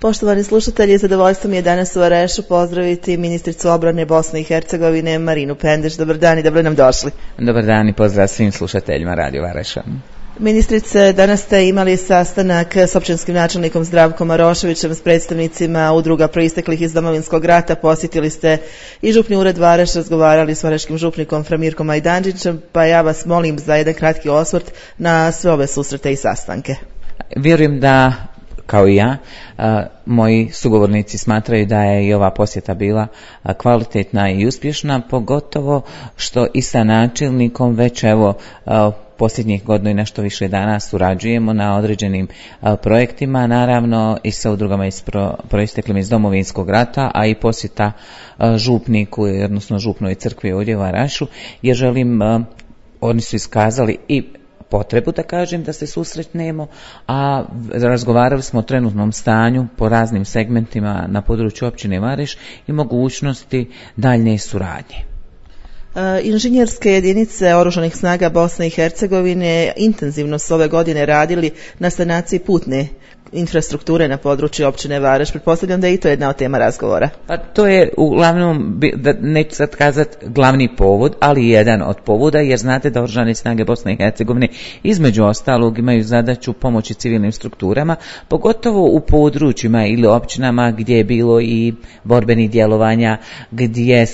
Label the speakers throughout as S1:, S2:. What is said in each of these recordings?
S1: Poštovani slušatelji, zadovoljstvo mi je danas u Varešu pozdraviti ministricu obrane Bosne i Hercegovine Marinu Pendeš. Dobar dan i dobro nam došli.
S2: Dobar dan i pozdrav svim slušateljima Radio Vareša.
S1: Ministrice, danas ste imali sastanak s općinskim načelnikom Zdravkom Maroševićem, s predstavnicima udruga proisteklih iz Domovinskog rata, posjetili ste i župni ured Vareš, razgovarali s vareškim župnikom Framirkom Majdanđićem, pa ja vas molim za jedan kratki osvrt na sve ove susrete i sastanke.
S2: Vjerujem da, kao i ja, moji sugovornici smatraju da je i ova posjeta bila kvalitetna i uspješna, pogotovo što i sa načelnikom već posljednjih godinu i nešto više dana surađujemo na određenim projektima, naravno i sa udrugama proisteklim iz Domovinskog rata, a i posjeta župniku, odnosno župnoj crkvi ovdje u Varašu, jer oni su iskazali i potrebu, da kažem, da se susretnemo, a razgovarali smo o trenutnom stanju po raznim segmentima na području općine Vareš i mogućnosti daljnje suradnje.
S1: Inženjerske jedinice Oružanih snaga Bosne i Hercegovine intenzivno su ove godine radili na sanaciji putne infrastrukture na području općine Vareš. Pretpostavljam da je i to jedna od tema razgovora.
S2: Pa to je uglavnom, neću sad kazati glavni povod, ali jedan od povoda, jer znate da Oružane snage Bosne i Hercegovine između ostalog imaju zadaću pomoći civilnim strukturama, pogotovo u područjima ili općinama gdje je bilo i borbenih djelovanja, gdje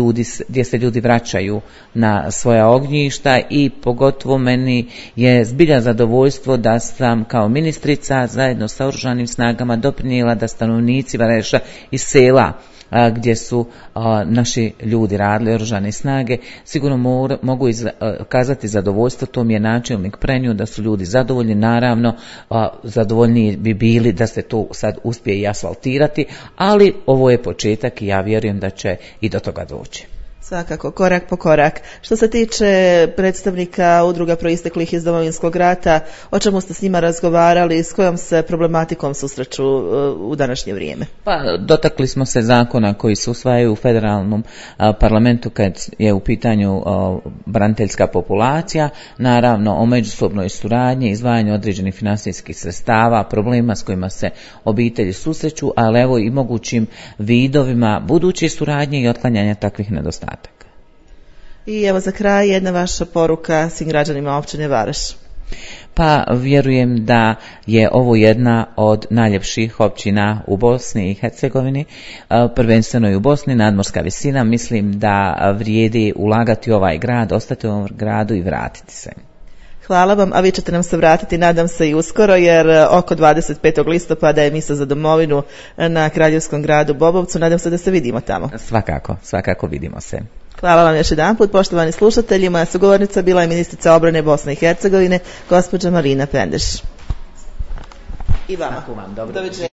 S2: se ljudi vraćaju na svoja ognjišta, i pogotovo meni je zbilja zadovoljstvo da sam kao ministrica zajedno sa Oružanim snagama doprinijela da stanovnici Vareša iz sela gdje su naši ljudi radili, Oružane snage, sigurno mogu kazati zadovoljstvo. To mi je načelnik prenio da su ljudi zadovoljni. Naravno, zadovoljniji bi bili da se to sad uspije i asfaltirati, ali ovo je početak i ja vjerujem da će i do toga doći.
S1: Svakako, korak po korak. Što se tiče predstavnika udruga proisteklih iz Domovinskog rata, o čemu ste s njima razgovarali, s kojom se problematikom susreću u današnje vrijeme?
S2: Pa, dotakli smo se zakona koji se usvajaju u federalnom parlamentu kad je u pitanju braniteljska populacija, naravno o međusobnoj suradnji, izdvajanju određenih financijskih sredstava, problema s kojima se obitelji susreću, ali evo i mogućim vidovima buduće suradnje i otklanjanja takvih nedostataka.
S1: I evo za kraj jedna vaša poruka svim građanima općine Vareš.
S2: Pa vjerujem da je ovo jedna od najljepših općina u Bosni i Hercegovini, prvenstveno i u Bosni, nadmorska visina. Mislim da vrijedi ulagati u ovaj grad, ostati u ovom gradu i vratiti se.
S1: Hvala vam, a vi ćete nam se vratiti, nadam se, i uskoro, jer oko 25. listopada je misa za domovinu na Kraljevskom gradu Bobovcu. Nadam se da se vidimo tamo.
S2: Svakako vidimo se.
S1: Hvala vam još jedanput, poštovani slušatelji. Moja sugovornica bila je ministrica obrane Bosne i Hercegovine, gospođa Marina Pendeš. I vama.
S2: Doviđenja.